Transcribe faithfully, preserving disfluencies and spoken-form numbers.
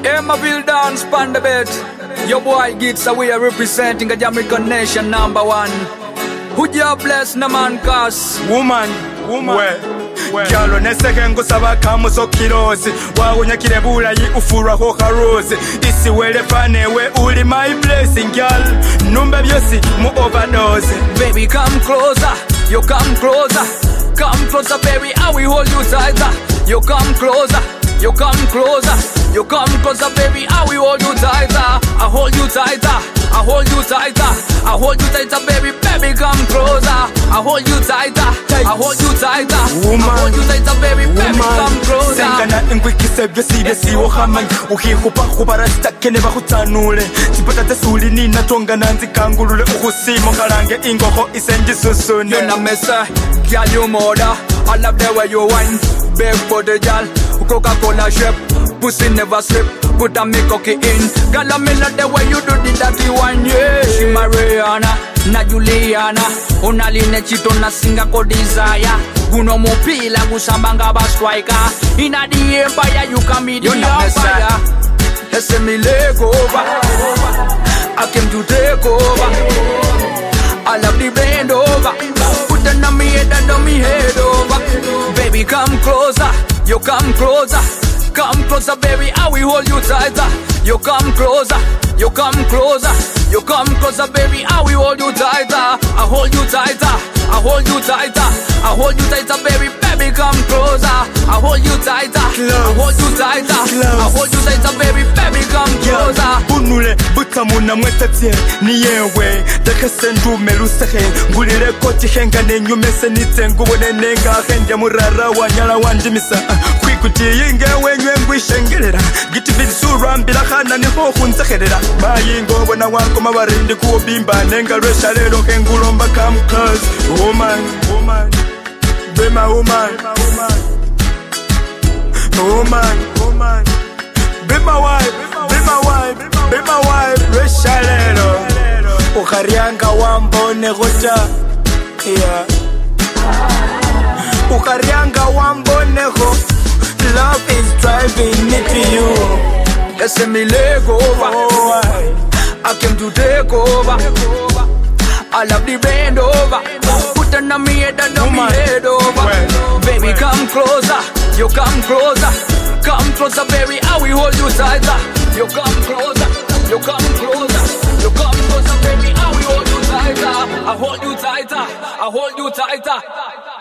Emaville dance pan the bed. Your boy Gits away representing a Jamaican nation number one. Who you bless na man cause woman, woman. Well. Kyalo neseke ngusaba kamuso kirozi wawunya kirebula yi ufura ho karozi isi wele fanewe uli my blessing girl numbe byosi mu overdose. Baby come closer, you come closer, come closer baby, I will hold you tighter. You come closer, you come closer, you come closer baby, I will hold you tighter. I hold you tighter, I hold you tighter, I hold you tighter baby, baby come closer. I hold you tighter, I hold you tighter, woman. I hold you tighter baby, baby come closer. Sengana ingwikise byose besi wohamanya uhihupa kubara stakene bahutanule sipata tesuli nina tonga nanzi kangulule uhusimo karange ingoho isenjisusune. You na mesa, girl you mother, I love the way you whine. Big body girl, Coca-Cola shape, pussy never slip. Put a me cocky in. Girl, I me love the way you do the dirty one, yeah. She Mariana, na Juliana, unaline chito na singa ko desire. Guno mupila gusambanga ba striker. Inna the empire you can be the empire. Let's say me leg over, I came to take over. I love the bend over. Put it on me head and on me head over. Baby, come closer. You come closer. Come closer, baby. I will hold you tighter. You come closer. You come closer. You come closer, baby. I will hold you tighter. I hold you tighter. I hold you tighter. I hold you tighter, baby. Baby, come closer. I hold you tighter. I hold you tighter. I hold you tighter, baby. Baby, come closer. Bunule butamuna mwetatie ni yewe dakasendu melusahe ngulire koti henga nenyumese nitengubone nenga henga murara wanyala wanjimisa kwikuti yinga wenywe ngwishengerera gitividi surambira khana ni ho khunzekherera bayingo bona wanko mabarindi ku bimba nenga lwesha lero kengulomba come close woman woman be my woman woman woman be my wife be my wife be my wife lwesha lero ukarianga wambone gota yeah ukarianga wambone go. Love is driving me to you. Let's say me leg over. Oh, I came to take over. I love the bend over. Put it on me head and on me head over. Well, baby, well. come closer. You come closer. Come closer, baby. I will hold you tighter. You come closer. You come closer. You come closer, baby. I will hold you tighter. I hold you tighter. I hold you tighter.